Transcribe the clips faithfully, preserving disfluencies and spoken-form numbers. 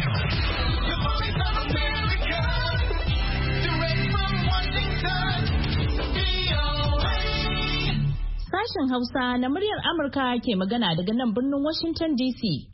The voice of America, direct from Washington, V O A. Sashen Hausa na muryar Amurka ke magana daga nan birnin Washington D C.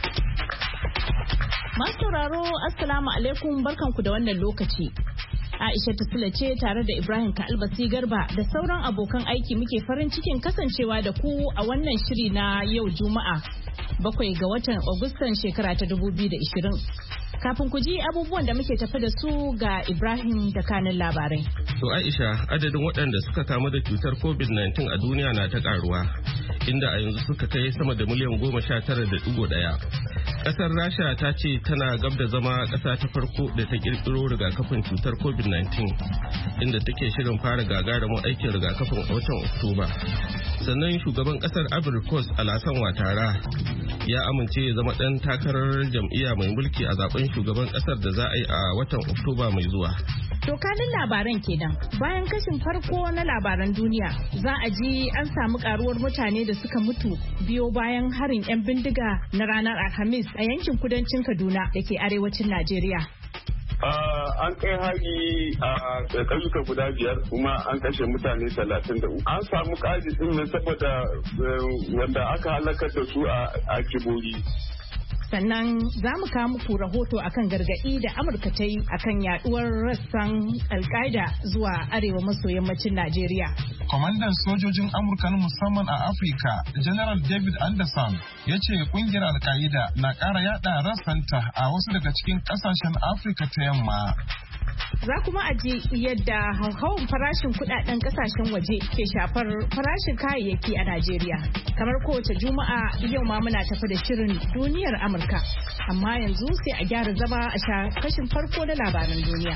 Masu sauraro, Assalamu alaikum, barkanku da wannan lokaci. Aisha Tasila ce tare da Ibrahim Ka'albasi Garba da sauran abokan aiki muke farin cikin kasancewa da ku a wannan shiri na yau Juma'a, bakwai ga watan Agustan shekara ta dubu biyu da ishirin. Kafin ku ji abubuwan da muke tafi da su ga Ibrahim da kanin labarai. To Aisha, adadin waɗanda suka kamu da cutar covid nineteen a duniya na ta karuwa, inda a yanzu suka kai sama da miliyan goma sha tara da ɗigo ɗaya. Ƙasar Rasha ta ce tana gab da zama ƙasa ta farko da ta ƙirƙiro rigakafin cutar covid nineteen, inda take shirin fara gagarumin aikin rigakafin a watan Oktoba. Sannan shugaban ƙasar Ivory Coast Alassane Ouattara ya amince ya zama ɗan takarar jam'iyya mai mulki a zaben shugaban ƙasar da za a yi a watan Oktoba mai zuwa. To kanin labaran kenan. Bayan kashin farko na labaran duniya, za a ji an samu karuwar mutane da suka mutu biyo bayan harin 'yan bindiga na ranar Alhamis a yankin kudancin Kaduna da ke arewacin Najeriya. An kai hari a ƙauyuka guda biyar kuma an kashe mutane talatin da uku. An samu ƙaji ɗin ne saboda wanda aka halakar da su a Kibori. Sannan za mu kawo muku rahoto akan gargaɗi da Amurka ta yi akan yaduwar rassan Al-Qaeda zuwa arewa maso yammacin Najeriya. Kwamandan sojojin Amurka na musamman a Afirka, General David Anderson, ya ce kungiyar Al-Qaeda na ƙara yada rassanta a wasu daga cikin ƙasashen Afirka ta yamma. Za kuma a ji yadda hauhawar farashin kudaden kasashen waje ke shafar farashin kayayyaki a Najeriya. Kamar kowace Juma'a, yau ma muna tafi da shirin duniyar Amurka. Amma yanzu sai a gyara zama a sha kashin farko na labaran duniya.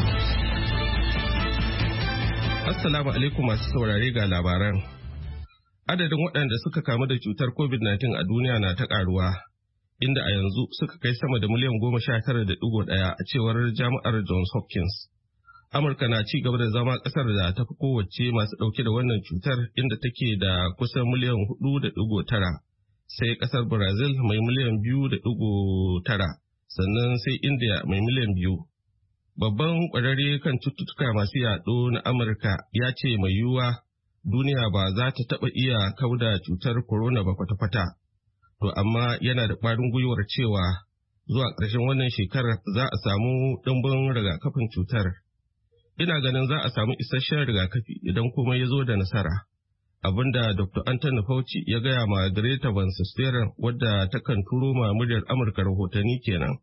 Assalamu alaikum masu saurare ga labaran. Adadin waɗanda suka kamu da cutar covid nineteen a duniya na ta ƙaruwa, inda a yanzu suka kai sama da miliyan goma sha tara da ɗigo ɗaya a cewar jami'ar Johns Hopkins. Amurka na ci gaba da zama ƙasar da ta fi kowace masu ɗauke da wannan cutar, inda take da kusan miliyan hudu da ɗigo tara, sai ƙasar Brazil mai miliyan biyu da ɗigo tara, sannan sai India mai miliyan biyu. Babban ƙwararre kan cututtuka masu yaɗo na Amurka ya ce mai yiwuwa duniya ba za ta taɓa iya kauda cutar corona ba kwata-kwata. To amma yana da ƙwarin gwiwar cewa zuwa ƙarshen wannan shekarar za a samu ɗimbin rigakafin cutar. Ina ganin za a samu isasshen rigakafi idan komai ya zo da nasara. Abinda Doctor Anthony Fauci ya gaya ma Greta Van Susteren, wadda takan turo ma muryar Amurka rahotanni kenan.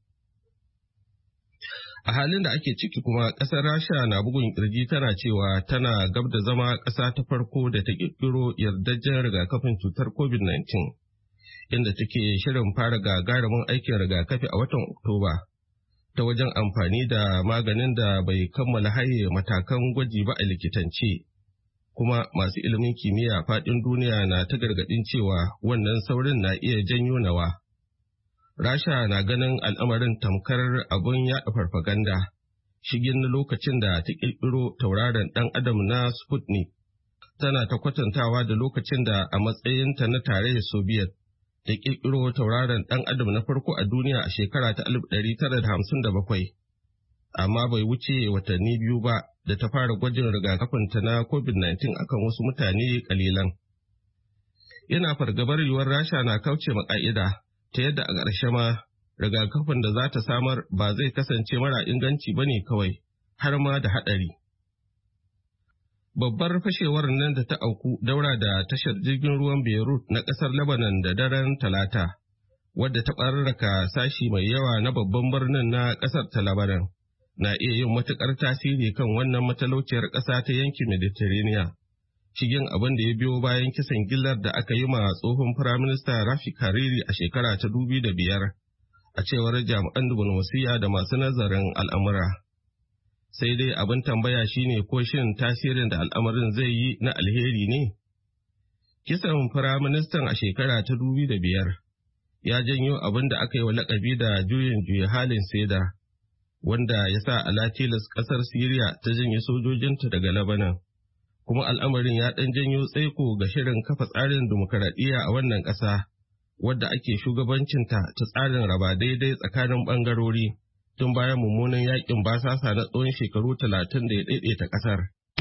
A halin da ake ciki kuma ƙasar Rasha na bugun kirji tana cewa tana gab da zama ƙasa ta farko da ta ƙirƙiro yardajjen rigakafin cutar covid nineteen. Inda take shirin fara gagarumin aikin rigakafi a watan Oktoba ta wajen amfani da maganin da bai kammala haye matakan gwaji ba a likitance. Kuma masu ilimin kimiyya faɗin duniya na ta gargaɗin cewa wannan saurin na iya janyo nawa. Rasha na ganin al'amarin tamkar abun yaɗa farfaganda, shigin na lokacin da ta ƙirƙiro tauraron ɗan adam na Sputnik. Tana ta kwatantawa da lokacin da a matsayinta na tarayyar Soviet da ƙirƙiro tauraron ɗan adam na farko a duniya a shekara ta alif ɗari tara da hamsin da bakwai. Amma bai wuce watanni biyu ba da ta fara gwajin rigakafinta na covid nineteen akan wasu mutane kalilan. Ina fargabar yiwuwar Rasha na kauce ma ƙa'ida ta yadda a ƙarshe ma rigakafin da za ta samar ba zai kasance mara inganci ba ne kawai, har ma da haɗari. Babbar fashewar nan da ta auku daura da tashar jirgin ruwan Beirut na ƙasar Lebanon da daren Talata, wadda ta ɓararraka sashi mai yawa na babban birnin na ƙasar ta Lebanon, na iya yin matuƙar tasiri kan wannan matalauciyar ƙasa ta yankin Mediterranean. Shigin abin da ya biyo bayan kisan gillar da aka yi ma tsohon Firaminista Rafik Hariri a shekara ta dubu da biyar, a cewar jami'an diflomasiyya da masu nazarin al'amura. Sai dai abin tambaya shine ko shin tasirin da al'amarin zai yi na alheri ne? Kisan Firaministan a shekara ta dubu da biyar ya janyo abin da aka yi wa lakabi da juyin juya halin seda, wanda ya sa alatilas ƙasar Siriya ta janye sojojinta daga Lebanon. Kuma al'amarin ya ɗan janyo tsaiko ga shirin kafa tsarin dimokuraɗiyya a wannan ƙasa, wadda ake shugabancinta ta tsarin raba daidai tsakanin ɓangarori tun bayan mummunan yakin basasa na tsawon shekaru talatin da ya daidaita ƙasar.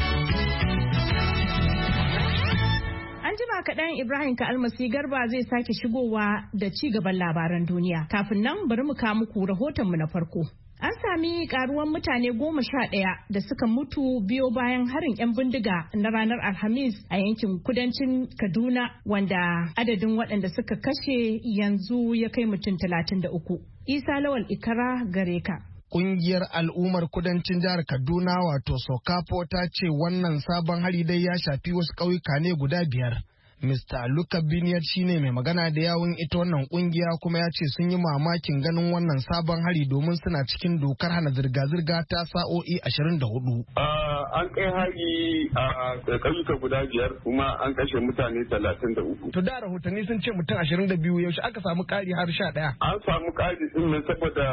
An jima kaɗan Ibrahim Ka'almasi Garba zai sake shigowa da ci gaban labaran duniya. Kafin nan bari mu kawo muku rahotonmu na farko. An sami karuwan mutane goma sha ɗaya da suka mutu biyo bayan harin 'yan bindiga na ranar Alhamis a yankin kudancin Kaduna wanda adadin waɗanda suka kashe yanzu ya kai mutum talatin da uku. Isa Lawal Ikara gare ka. Ƙungiyar al'ummar kudancin jihar Kaduna wato Sokapo ta ce wannan sabon hari dai ya shafi wasu ƙauyuka ne guda biyar. Mister Luka Biniyar shine mai magana da yawun ita wannan kungiya kuma ya ce sun yi mamakin ganin wannan sabon hari domin suna cikin dokar hana zirga-zirga ta sa'o'i ashirin da hudu. An kai hari a ƙauyuka guda biyar kuma an kashe mutane talatin da uku. To da rahotanni sun ce mutum ashirin da biyu yaushe aka samu ƙari har sha ɗaya. An samu ƙari din ne saboda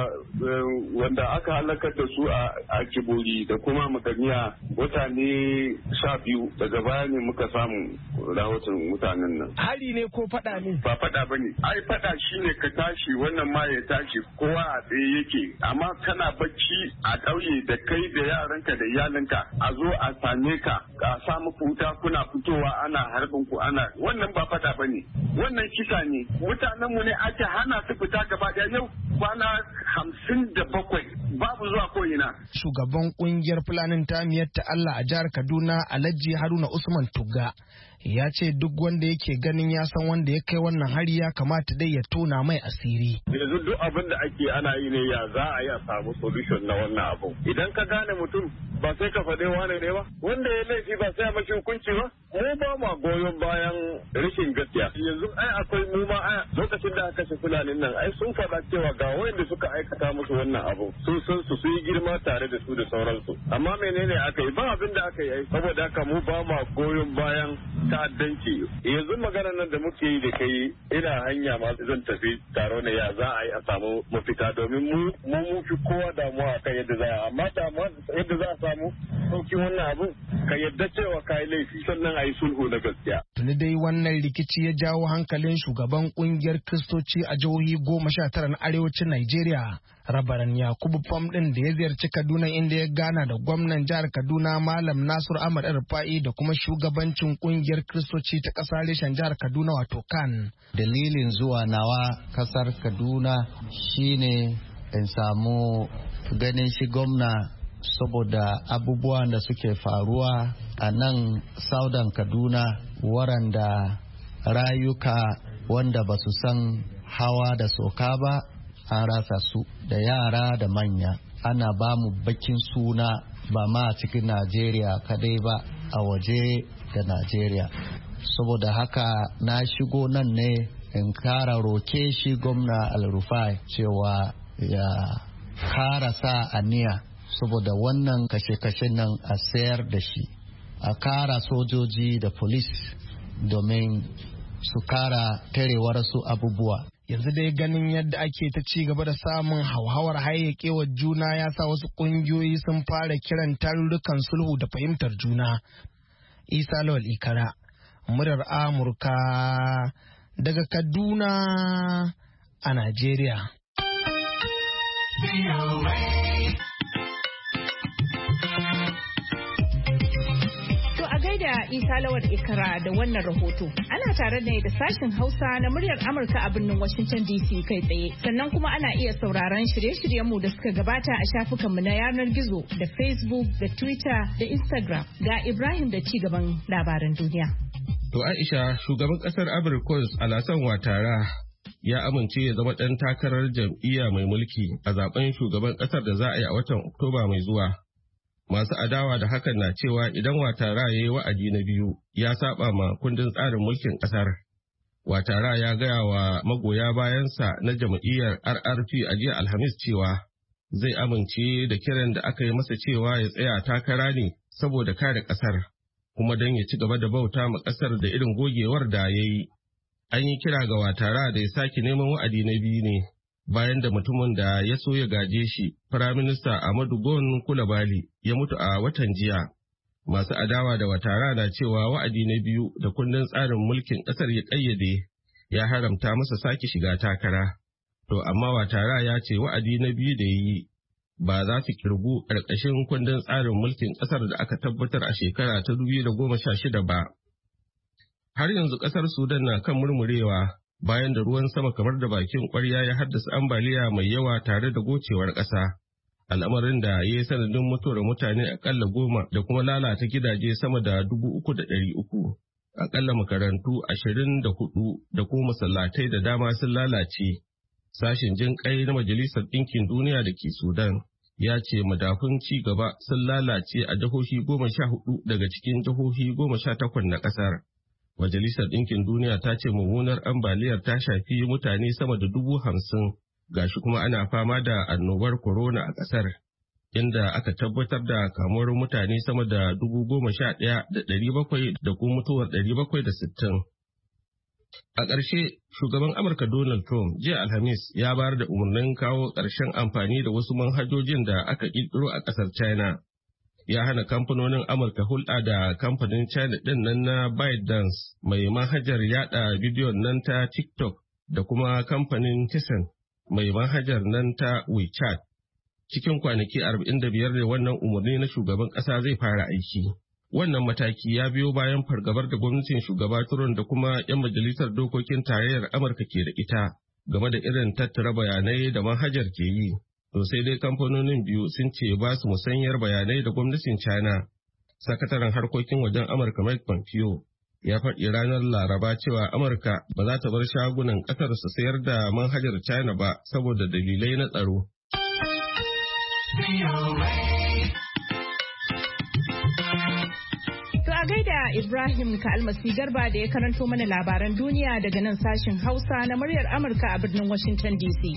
wanda aka halakar da su a Kibori da kuma Maganiya mutane sha biyu daga baya ne muka samu rahoton mutanen nan. Hari ne ko fada ne? Ba fada ba ne. Ai fada shi ne ka tashi wannan ma ya tashi kowa a tsaye yake. Amma kana bacci a ƙauye da kai da yaranka da iyalinka a zo a same ka a sa muku wuta kuna fitowa ana harbin ku ana wannan ba fada ba ne. Wannan kisa ne. Mutanen mu ne ake hana su fita gaba ɗaya yau kwana hamsin da bakwai babu zuwa ko ina. Shugaban kungiyar Fulanin Tamiyar ta Allah a jihar Kaduna Alhaji Haruna Usman Tugga ya ce duk wanda yake ganin ya san wanda ya kai wannan hari ya kamata dai ya tona mai asiri. Yanzu duk abin da ake ana yi ne ya za a yi a samu solution na wannan abu. Idan ka gane mutum ba sai ka faɗe wane ne ba wanda ya laifi ba sai a mashi hukunci ba. Mu ba ma goyon bayan rashin gaskiya. Yanzu ai akwai mu ma a lokacin da aka kashe Fulanin nan ai sun faɗa cewa ga wanda suka aikata musu wannan abu sun san su su yi girma tare da su da sauransu. Amma menene aka yi ba abin da aka yi saboda haka mu ba ma goyon bayan ta'addanci. Yanzu maganar nan da muke yi da kai ina hanya ma zan tafi taro ne ya za a yi a samu mafita domin mu mu mu fi kowa damuwa akan yadda za a amma damuwa yadda za a samu saukin wannan abun ka yadda cewa ka yi laifi sannan a yi sulhu na gaskiya. Tuni dai wannan rikici ya jawo hankalin shugaban kungiyar Kiristoci a jihohi goma sha tara na arewacin Najeriya. Rabaran Yakubu Fam ɗin da ya ziyarci Kaduna inda ya gana da gwamnan jihar Kaduna Malam Nasiru Ahmad Rufa'i da kuma shugabancin kungiyar Kiristoci ta ƙasar reshen jihar Kaduna wato Kan. Dalilin zuwa nawa kasar Kaduna shine in samu ganin shi gwamna saboda abubuwan da suke faruwa a nan Southern Kaduna waranda rayuka wanda ba su san hawa da soka ba an rasa su da yara da manya ana ba mu bakin suna ba ma a cikin Najeriya kadai ba a waje da Najeriya saboda haka na shigo nan ne in kara roke shi gwamna Al-Rufai cewa ya kara sa aniya saboda wannan kashe-kashe nan a sayar da shi a kara sojoji da polis domin su kara tarewar su abubuwa. Yanzu dai ganin yadda ake ta ci gaba da samun hauhawar hayyakewar juna ya sa wasu ƙungiyoyi sun fara kiran tarurrukan sulhu da fahimtar juna. Isa Lawal Ikara, murar Amurka daga Kaduna a Najeriya. da Isa Lawal Ikara da wannan rahoto. Ana tare ne da sashen Hausa na muryar Amurka a birnin Washington D C kai tsaye. Sannan kuma ana iya sauraron shirye-shiryenmu da suka gabata a shafukanmu na yanar gizo da Facebook da Twitter da Instagram. Ga Ibrahim da ci gaban labaran duniya. To Aisha, shugaban kasar Abirkos Alasan Watara ya amince ya zama ɗan takarar jam'iyya mai mulki a zaben shugaban ƙasar da za a yi a watan Oktoba mai zuwa. Masu adawa da hakan na cewa idan Watara ya yi wa'adi na biyu ya saba ma kundin tsarin mulkin ƙasar. Watara ya gaya wa magoya bayansa na jam'iyyar R R P a jiya Alhamis cewa zai amince da kiran da aka yi masa cewa ya tsaya takara ne saboda kare ƙasar, kuma don ya ci gaba da bauta ma ƙasar da irin gogewar da ya yi. An yi kira ga Watara da ya sake neman wa'adi na biyu ne bayan da mutumin da ya so ya gaje shi, Firaminista Ahmadu Gon Kulabali, ya mutu a watan jiya. Masu adawa da Watara na cewa wa'adi na biyu da kundin tsarin mulkin ƙasar ya ƙayyade ya haramta masa sake shiga takara. To amma Watara ya ce wa'adi na biyu da ya yi ba za su kirgu ƙarƙashin kundin tsarin mulkin ƙasar da aka tabbatar a shekara ta dubu da goma sha shida ba. Har yanzu ƙasar Sudan na kan murmurewa bayan da ruwan sama kamar da bakin ƙwarya ya haddasa ambaliya mai yawa tare da gocewar ƙasa. Al'amarin da ya yi sanadin mutuwar mutane akalla goma da kuma lalata gidaje sama da dubu uku da ɗari uku. Akalla makarantu ashirin da hudu da kuma masallatai da dama sun lalace. Sashen jin kai na Majalisar Ɗinkin Duniya da ke Sudan ya ce madafun ci gaba sun lalace a jihohi goma sha hudu daga cikin jihohi goma sha takwas na ƙasar. Majalisar Ɗinkin Duniya ta ce mummunar ambaliyar ta shafi mutane sama da dubu hamsin, gashi kuma ana fama da annobar corona a ƙasar, inda aka tabbatar da kamuwar mutane sama da dubu goma sha ɗaya da ɗari bakwai da kuma mutuwar ɗari bakwai da sittin. A ƙarshe, shugaban Amurka Donald Trump jiya Alhamis ya bayar da umarnin kawo ƙarshen amfani da wasu manhajojin da aka ƙirƙiro a ƙasar China. Ya hana kamfanonin Amurka hulɗa da kamfanin China ɗin nan na ByteDance mai manhajar yaɗa bidiyon nan ta TikTok da kuma kamfanin Tencent mai manhajar nan ta WeChat. Cikin kwanaki arba'in da biyar ne wannan umarni na shugaban ƙasa zai fara aiki. Wannan mataki ya biyo bayan fargabar da gwamnatin shugaba Trump da kuma 'yan majalisar dokokin tarayyar Amurka ke da ita game da irin tattara bayanai da manhajar ke yi. To sai dai kamfanonin biyu sun ce ba su musanyar bayanai da gwamnatin China. Sakataren harkokin wajen Amurka Mike Pompeo ya faɗi ranar Laraba cewa Amurka ba za ta bar shagunan ƙasar su sayar da manhajar China ba saboda dalilai na tsaro. To a gaida Ibrahim Ka'almasi Garba da ya karanto mana labaran duniya daga nan sashin Hausa na muryar Amurka a birnin Washington D C.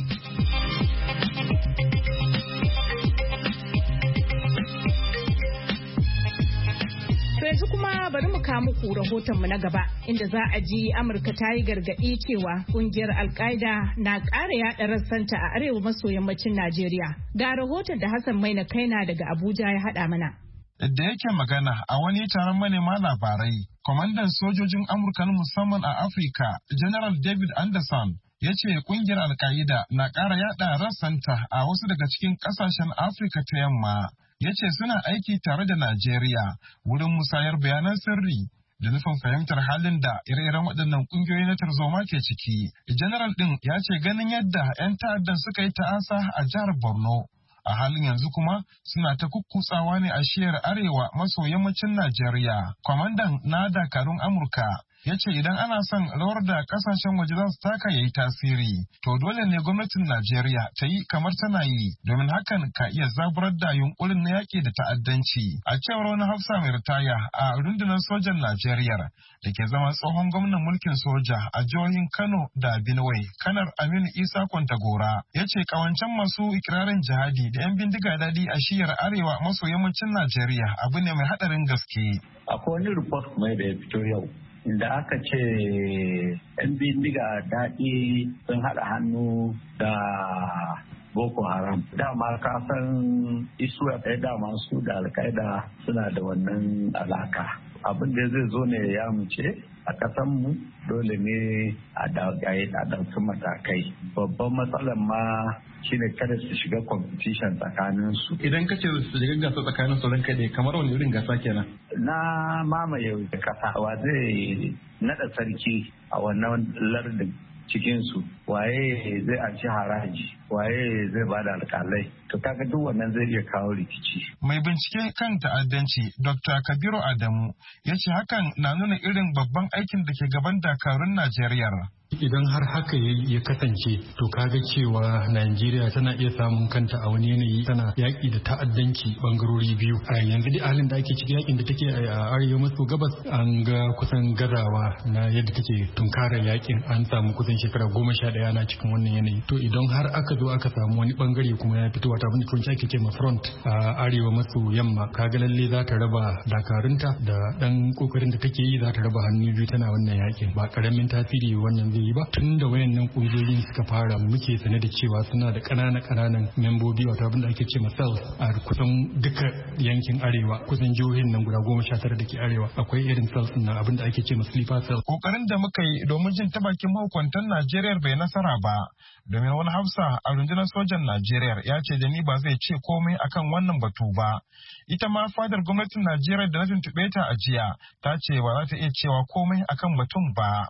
To yanzu kuma bari mu kawo muku rahotonmu na gaba inda za a ji Amurka ta yi gargaɗi cewa kungiyar Al-Qaeda na ƙara yaɗa rassanta a arewa maso yammacin Najeriya. Ga rahoton da Hassan Maina Kaina daga Abuja ya haɗa mana. Da yake magana a wani taron manema labarai, kwamandan sojojin Amurka na musamman a Afirka, General David Anderson, ya ce kungiyar Al-Qaeda na ƙara yaɗa rassanta a wasu daga cikin ƙasashen Afirka ta yamma. Ya ce suna aiki tare da Najeriya wurin musayar bayanan sirri da nufin fahimtar halin da ire-iren waɗannan ƙungiyoyi na tarzoma ke ciki. General ɗin ya ce ganin yadda 'yan ta'addan suka yi ta'asa a jihar Borno. A halin yanzu kuma suna ta kukkutsawa ne a shiyar arewa maso yammacin Najeriya. Kwamandan na dakarun Amurka ya ce idan ana son rawar da kasashen waje za su taka ya yi tasiri, to dole ne gwamnatin Najeriya ta yi kamar tana yi, domin hakan ka iya zaburar da yunkurin na yaƙi da ta'addanci. A cewar wani hafsa mai ritaya a rundunar sojan Najeriya da ke zama tsohon gwamnan mulkin soja a jihohin Kano da Benue, Kanar Aminu Isa Kwantagora, ya ce kawancen masu ikirarin jihadi da 'yan bindiga daɗi a shiyar arewa maso yammacin Najeriya abu ne mai haɗarin gaske. Akwai wani report mai da ya fito yau, inda aka ce 'yan bindiga daɗi sun haɗa hannu da Boko Haram. Dama ka san isuwa ɗaya dama su da Al-Qaeda suna da wannan alaka. Abin da zai zo ne ya muce a ƙasanmu dole ne a ɗauki matakai. Babban matsalar ma shine kada su shiga competition tsakanin su. Idan kace su shiga gasa tsakanin su ranka ne kamar wani irin gasa kenan? Na mamaye kasa wa zai nada sarki a wannan lardin cikinsu, waye zai anci haraji, waye zai bada alƙalai. To kaga duk wannan zai iya kawo rikici. Mai bincike kan ta'addanci Doctor Kabiru Adamu ya ce hakan na nuna irin babban aikin da ke gaban dakarun Najeriya. Idan har haka ya kasance to kaga cewa Najeriya tana iya samun kanta a wani yanayi tana yaƙi da ta'addanci bangarori biyu. A yanzu da halin da ake ciki yaƙin da take a arewa maso gabas an ga kusan gazawa na yadda take tunkarar yaƙin, an samu kusan shekara goma sha ɗaya na cikin wannan yanayi. To idan har aka zo aka samu wani bangare kuma ya fito wata abin da turanci ake ce ma front a arewa maso yamma kaga lalle za ta raba dakarunta da dan kokarin da take yi za ta raba hannu biyu tana wannan yakin ba karamin tasiri wannan zai yi ba tun da wayannan kungiyoyin suka fara muke sane da cewa suna da ƙananan ƙananan membobi wato abin da ake ce ma cells a kusan duka yankin arewa kusan jihohin nan guda goma sha tara da ke arewa akwai irin cells nan abin da ake ce ma sleeper cells. Kokarin da muka yi domin jin ta bakin mahukuntan Najeriya bai nasara ba domin wani hafsa a rundunar sojan Najeriya ya ce da ni ba zai ce komai akan wannan batu ba. Ita ma fadar gwamnatin Najeriya da na tuntuɓe ta a jiya ta ce ba za ta iya cewa komai akan batun ba.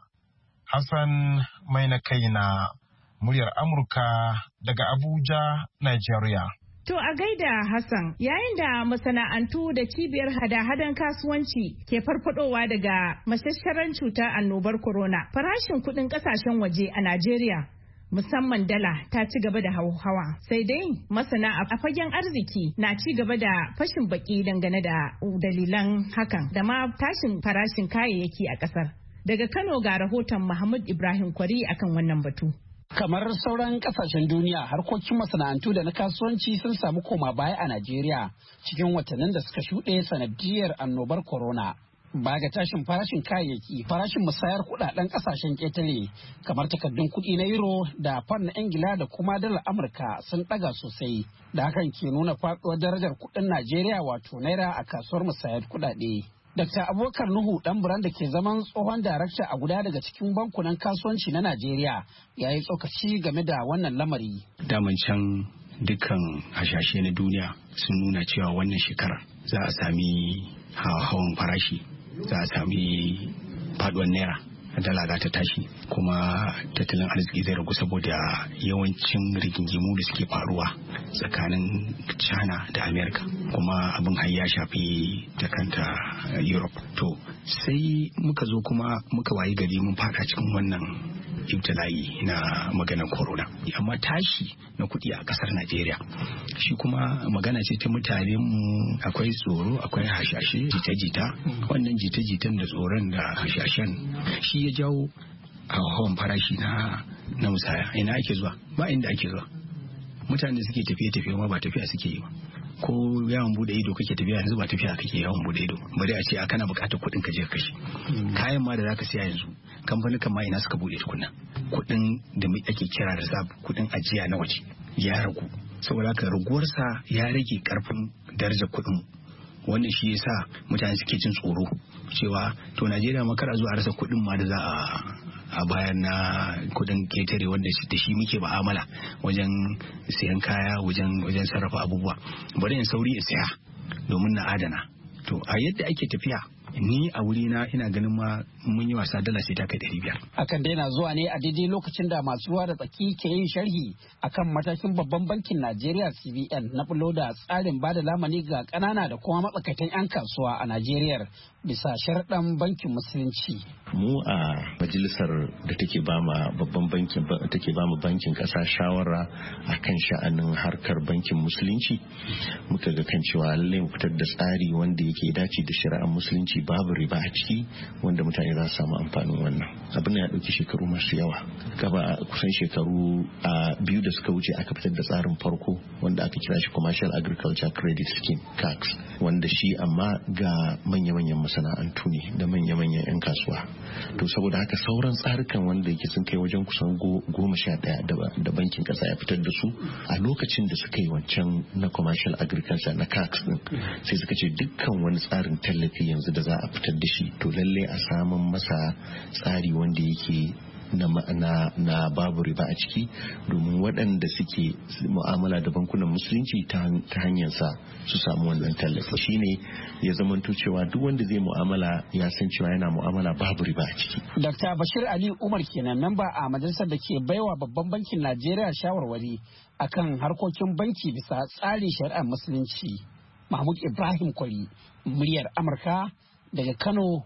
Hassan mai na kaina muryar Amurka daga Abuja, Najeriya. To a gaida Hassan, yayin da masana'antu da cibiyar hada-hadan kasuwanci ke farfadowa daga mashasharan cutar annobar corona, farashin kuɗin ƙasashen waje a Najeriya, musamman dala, ta ci gaba da hauhawa. Sai dai masana a fagen arziki na ci gaba da fashin baki dangane da dalilan hakan da ma tashin farashin kayayyaki a ƙasar. Daga Kano ga rahoton Muhammad Ibrahim Kwari akan wannan batu. Kamar sauran kasashen duniya, harkokin masana'antu da na kasuwanci sun samu koma baya a Najeriya cikin watannin da suka shuɗe sanadiyar annobar corona. Ba ga tashin farashin kayayyaki, farashin musayar kudaden kasashen ƙetare kamar takardun kuɗi na euro da fan na Ingila da kuma dalar Amurka sun ɗaga sosai. Da hakan ke nuna faɗuwar darajar kuɗin Najeriya wato naira a kasuwar musayar kuɗaɗe. Dakta Abubakar Nuhu dan buran da ke zaman tsohon darakta a guda daga cikin bankunan kasuwanci na Najeriya ya yi tsokaci game da wannan lamari. Daman can dukkan hashashe na duniya sun nuna cewa wannan shekarar za a sami hawan farashi, za a sami faduwar naira, dala za ta tashi kuma tattalin arziki zai ragu saboda yawancin rigingimu da suke faruwa tsakanin China da Amerika kuma abin har ya shafi ta kanta Europe. To sai muka zo kuma muka wayi gari mun fada cikin wannan ibtila'i na maganar corona, amma tashi na kuɗi a ƙasar Najeriya shi kuma magana ce ta mutane mu, akwai tsoro, akwai hashashe, jita-jita. Wannan jita-jitan da tsoron da hashashen shi ya jawo hawan farashi na na musaya. Ina ake zuwa? Ba inda ake zuwa. Mutane suke tafiye-tafiye ma ba tafiya suke yi ba. Ko yawon bude ido kake tafiya yanzu ba tafiya kake yawon bude ido, bari a ce a kana bukatar kuɗin ka je ka kashe. Kayan ma da zaka siya yanzu kamfanin ma ina suka bude tukunna, kuɗin da ake kira da sab kuɗin ajiya na waje ya ragu, saboda haka raguwarsa ya rage karfin darajar kuɗin. Wannan shi yasa mutane suke jin tsoro cewa to Najeriya ma kar a zo a rasa kuɗin ma da za a a bayan na kudin ketare wanda da shi muke ba'amala wajen siyan kaya, wajen wajen sarrafa abubuwa. Bari in sauri in saya domin na adana. To a yadda ake tafiya, ni a wuri na ina ganin ma mun yi wasa dala sai ta kai ɗari biyar. Hakan dai na zuwa ne a daidai lokacin da masu ruwa da tsaki ke yin sharhi akan matakin babban bankin Najeriya C B N na bulo da tsarin bada lamani ga ƙanana da kuma matsakaitan 'yan kasuwa a Najeriya bisa sharɗan bankin musulunci. Mu a majalisar da take ba ma babban bankin take ba mu bankin ƙasa shawara akan sha'anin harkar bankin musulunci, muka ga kan cewa lallai mu fitar da tsari wanda yake dace da shari'ar musulunci, babu riba a ciki, wanda mutane za su samu amfanin wannan. Abin ya ɗauki shekaru masu yawa, gaba kusan shekaru a biyu da suka wuce aka fitar da tsarin farko wanda aka kira shi Commercial Agriculture Credit Scheme C A C, wanda shi amma ga manya-manyan masana'antu ne da manya-manyan 'yan kasuwa. To saboda haka sauran tsarukan wanda yake sun kai wajen kusan goma sha ɗaya da bankin ƙasa ya fitar da su a lokacin da suka yi wancan na Commercial Agriculture na C A C din, sai suka ce dukkan wani tsarin tallafi yanzu da za a fitar da shi to lallai a samun masa tsari wanda yake na, na, na babu riba a ciki, domin waɗanda suke mu'amala da bankunan musulunci ta, ta hanyar sa su samu wannan tallafi. Shine ya zamanto cewa duk wanda zai mu'amala ya san cewa yana mu'amala babu riba a ciki. Dakta Bashir Ali Umar kenan, memba a majalisar da ke baiwa babban bankin Najeriya shawarwari akan harkokin banki bisa tsarin shari'ar musulunci. Mahmud Ibrahim Kwari, muryar Amurka daga Kano,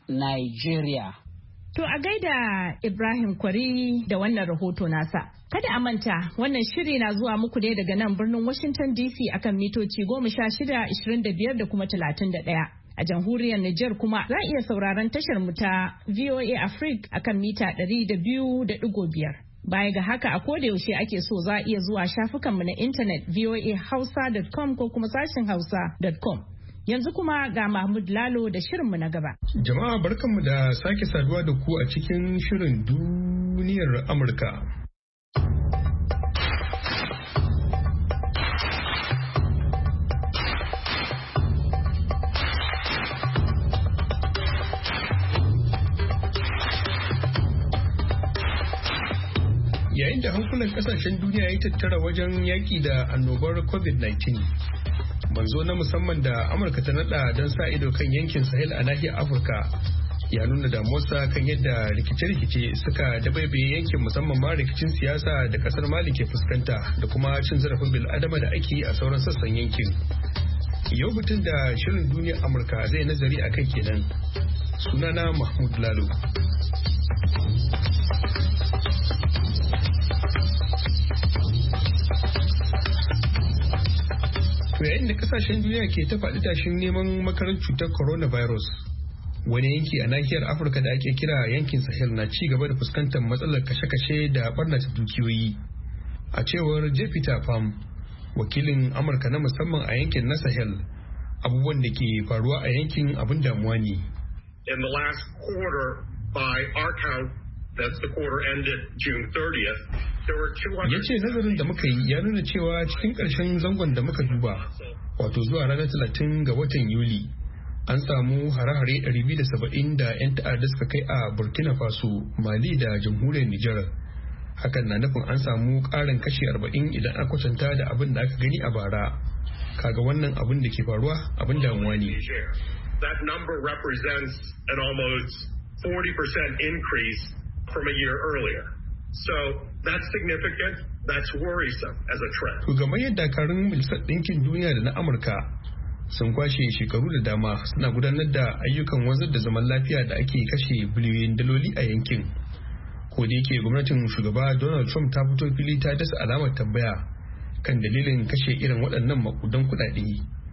Nigeria. To a gaida Ibrahim Kwari da wannan rahoto nasa. Kada a manta, wannan shiri na zuwa muku ne daga nan birnin Washington D C akan mitoci goma sha shida, ishirin da biyar da kuma talatin da ɗaya. A jamhuriyar Nijar kuma za a iya sauraron tashar mu ta V O A Africa akan mita ɗari da biyu da ɗigo biyar. Baya ga haka a koda yaushe ake so za a iya zuwa shafukanmu na intanet voa hausa dot com ko kuma sashin hausa dot com. Yanzu kuma ga Mahmud Lalo da shirinmu na gaba. Jama'a barkanmu da sake saduwa da ku a cikin shirin duniyar Amurka. Yayin da hankulan kasashen duniya ya tattara wajen yaƙi da annobar covid nineteen, manzo na musamman da Amurka ta nada don sa ido kan yankin Sahel a nahiyar Afirka ya nuna damuwarsa kan yadda rikice-rikice suka dabaibaye yankin, musamman ma rikicin siyasa da kasar Mali ke fuskanta da kuma cin zarafin bil'adama da ake yi a sauran sassan yankin. Yau batun da shirin duniyar Amurka zai nazari a kai kenan. Sunana Mahmud Lalo. To yayin da kasashen duniya ke ta faɗi tashin neman makarar cutar coronavirus, wani yanki a nahiyar Afirka da ake kira yankin Sahel na ci gaba da fuskantar matsalar kashe-kashe da barnata dukiyoyi. A cewar Jeffita Pham, wakilin Amurka na musamman a yankin na Sahel, abubuwan da ke faruwa a yankin abin damuwa ne. In the last quarter, by our count, that's the quarter ended June thirtieth. Ya ce nazarin da muka yi ya nuna cewa cikin ƙarshen zangon da muka duba, wato zuwa ranar talatin ga watan Yuli, an samu hare-hare ɗari biyu da saba'in da 'yan ta'adda suka kai a Burkina Faso, Mali da jamhuriyar Nijar. Hakan na nufin an samu ƙarin kashi arba'in idan aka kwatanta da abin da aka gani a bara. Kaga wannan abin da ke faruwa abin damuwa ne. That number represents an almost forty percent increase from a year earlier. So that's significant, that's worrisome as a trend. Gamayyar dakarun Majalisar Ɗinkin Duniya da na Amurka sun kwashe shekaru da dama suna gudanar da ayyukan wanzar da zaman lafiya da ake kashe biliyoyin daloli a yankin. Ko da yake gwamnatin shugaba Donald Trump ta fito fili ta dasa alamar tambaya kan dalilin kashe irin waɗannan makudan kuɗaɗe.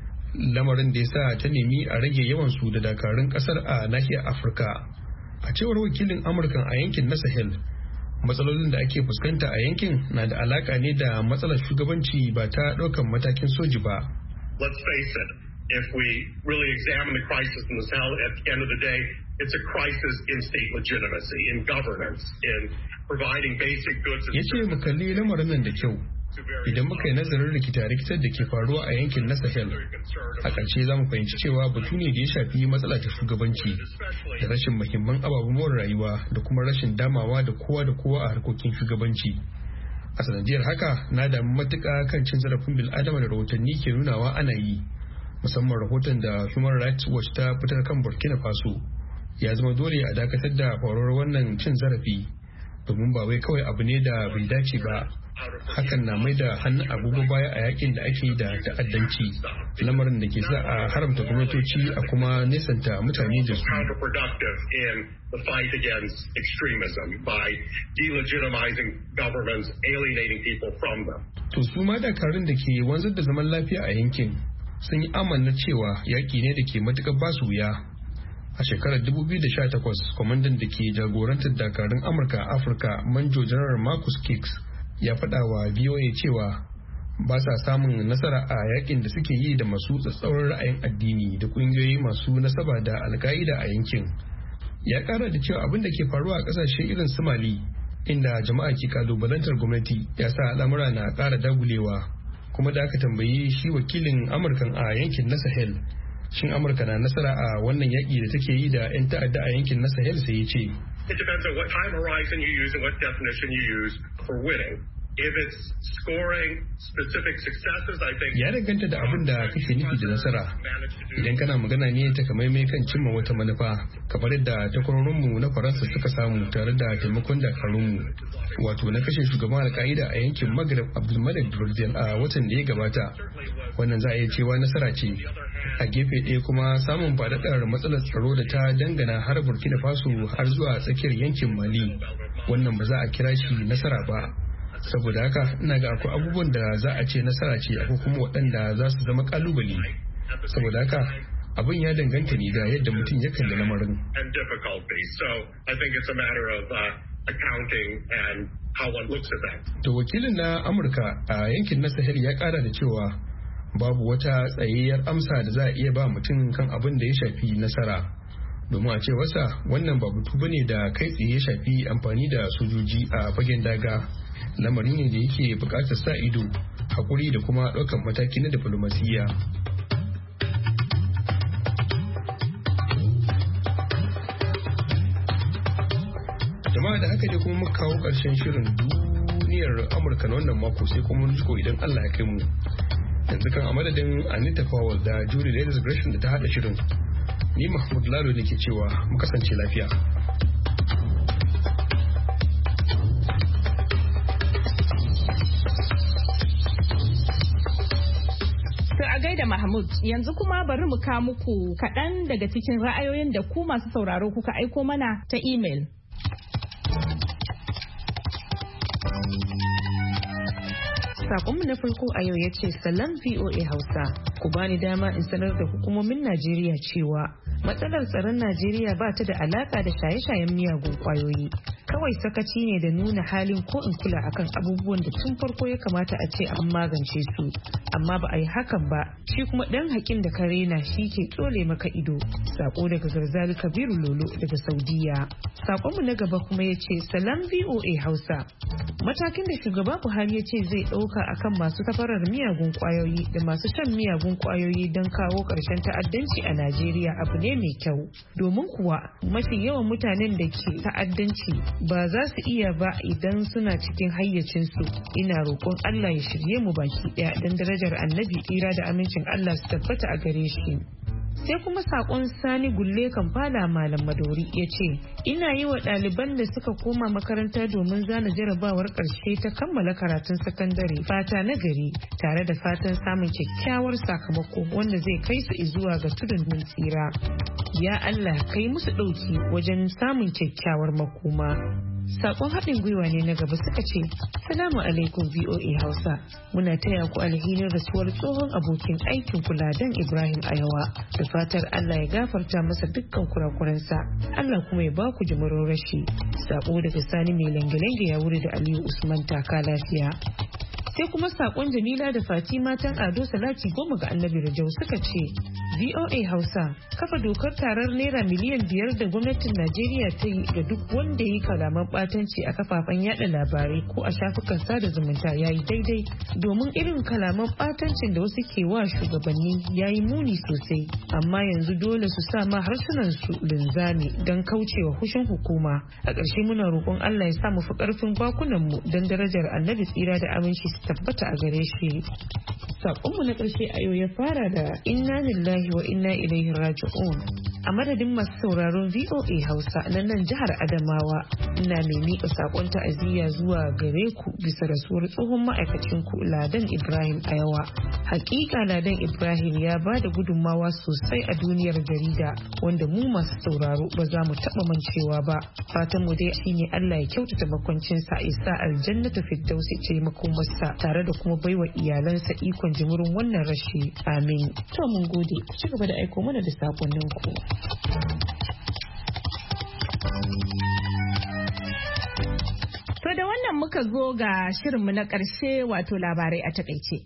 Lamarin da ya sa ta nemi a rage yawan su da dakarun ƙasar a nahiyar Afirka. A cewar wakilin Amurkan a yankin na Sahel, matsalolin da ake fuskanta a yankin na da alaka ne da matsalar shugabanci ba ta ɗaukan matakin soji ba. Let's face it, if we really examine the crisis in the Sahel, at the end of the day, it's a crisis in state legitimacy, in governance, in providing basic goods and services. Ya ce mu kalli lamarin nan da kyau. Idan muka yi nazarin rikita-rikitar da ke faruwa a yankin na Sahel, a ƙarshe za mu fahimci cewa batu ne da ya shafi matsala ta shugabanci da rashin muhimman ababen more rayuwa da kuma rashin damawa da kowa da kowa a harkokin shugabanci. A sanadiyar haka na damu matuƙa kan cin zarafin bil'adama da rahotanni ke nunawa ana yi, musamman rahoton da Human Rights Watch ta fitar kan Burkina Faso. Ya zama dole a dakatar da faruwar wannan cin zarafi, domin ba wai kawai abu ne da bai dace ba. Hakan na mai da hannun agogo baya a yakin da ake da ta'addanci, lamarin da ke sa a haramta gwamnatoci a kuma nesanta mutane da su. To su ma dakarun da ke wanzar da zaman lafiya a yankin sun yi amanna cewa yaki ne da ke matuƙar basu wuya. A shekarar dubu biyu da sha takwas, kwamandan da ke jagorantar dakarun Amurka a Afirka, Manjo Janar Marcus Kicks, ya faɗa wa V O A cewa ba sa samun nasara a yakin da suke yi da masu tsatsauran ra'ayin addini da ƙungiyoyi masu nasaba da alka'ida a yankin. Ya ƙara da cewa abin da ke faruwa a ƙasashe irin su Mali, inda jama'a ke kalubalantar gwamnati, ya sa al'amura na ƙara dagulewa. Kuma da aka tambayi shi wakilin Amurkan a yankin na Sahel, shin Amurka na nasara a wannan yaƙi da take yi da 'yan ta'adda a yankin na Sahel, sai ya ce. It depends on what time horizon you use and what definition you use for winning. If it's scoring specific successes, I think. Ya danganta da abin da kake nufi da nasara. Idan kana magana ne ta kamaimai kan cimma wata manufa, kamar yadda takwarorinmu na Faransa suka samu tare da taimakon dakarunmu, wato na kashe shugaban alka'ida a yankin Maghreb Abdulmalik Durdel a watan da ya gabata. Wannan za a iya cewa nasara ce. A gefe ɗaya kuma samun faɗaɗar matsalar tsaro da ta dangana har Burkina Faso har zuwa tsakiyar yankin Mali, wannan ba za a kira shi nasara ba. Saboda haka ina ga akwai abubuwan da za a ce nasara ce, akwai kuma waɗanda za su zama kalubale. Saboda haka abin ya danganta ne ga yadda mutum ya kalli lamarin. accounting and how one looks at that. To wakilin na Amurka a yankin na Sahel ya kara da cewa babu wata tsayayyar amsa da za a iya ba mutum kan abin da ya shafi nasara. Domin a ce wasa wannan ba batu bane da kai tsaye ya shafi amfani da sojoji a fagen daga. Lamari ne da yake bukatar sa ido, hakuri da kuma ɗaukar mataki na diflomasiyya. Jama'a da haka dai kuma muka kawo ƙarshen shirin duniyar Amurka na wannan mako sai kuma mun jiko idan Allah ya kai mu. Yanzu kan a madadin Anita Powell da Julie Ladies Gresham da ta hada shirin. Ni Mahmud Lalo ne ke cewa mu kasance lafiya. gaida Mahmud, yanzu kuma bari mu ka muku kaɗan daga cikin ra'ayoyin da ku masu sauraro kuka aiko mana ta imel. Sakonmu na farko a yau ya ce salam V O A Hausa, ku bani dama in sanar da hukumomin Najeriya cewa matsalar tsaron Najeriya ba ta da alaka da shaye-shayen miyagun kwayoyi. Kawai sakaci ne da nuna halin ko in kula akan abubuwan da tun farko ya kamata a ce an magance su. Amma ba a yi hakan ba, shi kuma ɗan haƙin da kare na shi ke tsole maka ido. Sako daga Garzali Kabiru Lolo daga Saudiya. Sakonmu na gaba kuma ya ce salam V O A Hausa. Matakin da shugaba Buhari ya ce zai ɗauka akan masu safarar miyagun kwayoyi da masu shan miyagun kwayoyi don kawo ƙarshen ta'addanci a Najeriya abu ne mai kyau. Domin kuwa mafi yawan mutanen da ke ta'addanci ba za su iya ba idan suna cikin hayyacinsu. Ina roƙon Allah ya shirye mu baki ɗaya don darajar annabi tsira da amincin Allah su tabbata a gare shi. Sai kuma sakon Sani Gulle Kamfala Malam Madori ya ce, ina yi wa ɗaliban da suka koma makaranta domin zana jarabawar ƙarshe ta kammala karatun sakandare fata na gari tare da fatan samun kyakkyawar sakamako wanda zai kai su zuwa ga tudun mun tsira. Ya Allah kai musu ɗauki wajen samun kyakkyawar makoma. Sakon haɗin gwiwa ne na gaba suka ce, Salamu alaikum V O A Hausa, muna taya ku alhinin rasuwar tsohon abokin aikin kula dan Ibrahim Ayawa, da fatar Allah ya gafarta masa dukkan kurakuransa, Allah kuma ya baku jimirin rashi. Sako daga Sani mai lange-lange ya wuri da Aliyu Usman taka lafiya. Sai kuma sakon Jamila da Fatima tan Ado Salati goma ga Annabi Rajau suka ce, V O A Hausa, kafa dokar tarar naira miliyan biyar da gwamnatin Najeriya ta yi ga duk wanda ya yi kalaman batanci a kafafen yada labarai ko a shafukan sada zumunta ya yi daidai, domin irin kalaman batancin da wasu ke wa shugabanni ya yi muni sosai, amma yanzu dole su sa ma harsunan su linzami don kaucewa hushin hukuma. A ƙarshe muna roƙon Allah ya sa mu fi ƙarfin bakunan mu don darajar Annabi tsira da aminci su tabbata a gare shi. Sakonmu na ƙarshe a yau ya fara da inna lillahi wa inna ilaihi raji'un. A madadin masu sauraron V O A Hausa na nan jihar Adamawa, ina mai miƙa sakon ta'aziyya zuwa gare ku bisa rasuwar tsohon ma'aikacin ku Ladan Ibrahim Ayawa. Hakika Ladan Ibrahim ya ba da gudunmawa sosai a duniyar jarida wanda mu masu sauraro ba za mu taɓa mancewa ba. Fatan mu dai shine Allah ya kyautata makwancinsa a isa aljannatu firdausi ce makomarsa tare da kuma baiwa iyalansa ikon jimurin wannan rashi. Amin. To mun gode, ku ci gaba da aiko mana da sakonnin ku. To da wannan muka zo ga shirinmu na ƙarshe wato labarai a takaice.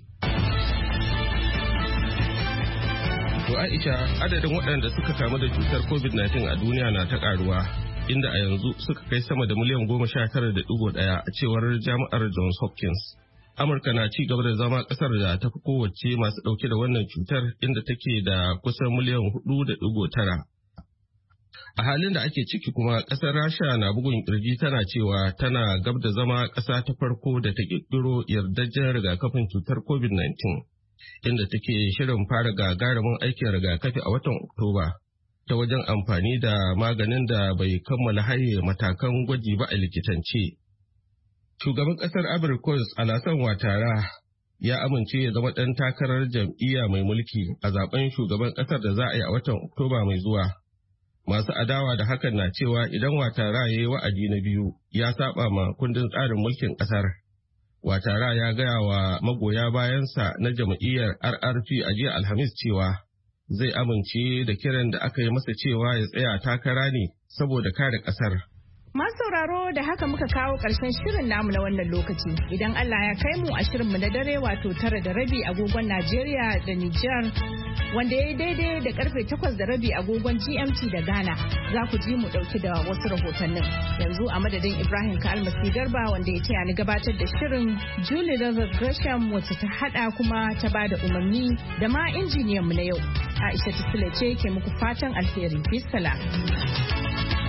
To Aisha, adadin waɗanda suka kamu da cutar covid nineteen a duniya na ta ƙaruwa, inda a yanzu suka kai sama da miliyan goma sha tara da ɗigo ɗaya a cewar jami'ar Johns Hopkins. Amurka na ci gaba da zama kasar da ta fi kowace masu ɗauke da wannan cutar, inda take da kusan miliyan hudu da ɗigo tara. A halin da ake ciki kuma ƙasar Rasha na bugun kirji tana cewa tana gab da zama ƙasa ta farko da ta ƙirƙiro yardajjen rigakafin cutar covid nineteen, inda take shirin fara gagarumin aikin rigakafi a watan Oktoba ta wajen amfani da maganin da bai kammala haye matakan gwaji ba a likitance. Shugaban ƙasar Ivory Coast Alassane Ouattara ya amince ya zama ɗan takarar jam'iyya mai mulki a zaben shugaban ƙasar da za a yi a watan Oktoba mai zuwa. Masu adawa da hakan na cewa idan Ouattara ya yi wa'adi na biyu ya saba ma kundin tsarin mulkin ƙasar. Ouattara ya gaya wa magoya bayansa na jam'iyyar R R P a jiya Alhamis cewa zai amince da kiran da aka yi masa cewa ya tsaya takara ne saboda kare ƙasar. Masu sauraro da haka muka kawo ƙarshen shirin namu na wannan lokaci. Idan Allah ya kai mu a shirinmu na dare wato tara da rabi agogon Najeriya da Nijar wanda ya yi daidai da karfe takwas da rabi agogon G M T da Ghana za ku ji mu ɗauki da wasu rahotannin. Yanzu a madadin Ibrahim Kalmasi Garba wanda ya taya ni gabatar da shirin Julie Lazar Gresham wacce ta haɗa kuma ta ba da umarni da ma injiniyanmu na yau. Aisha Tisila ce ke muku fatan alheri. Bisala.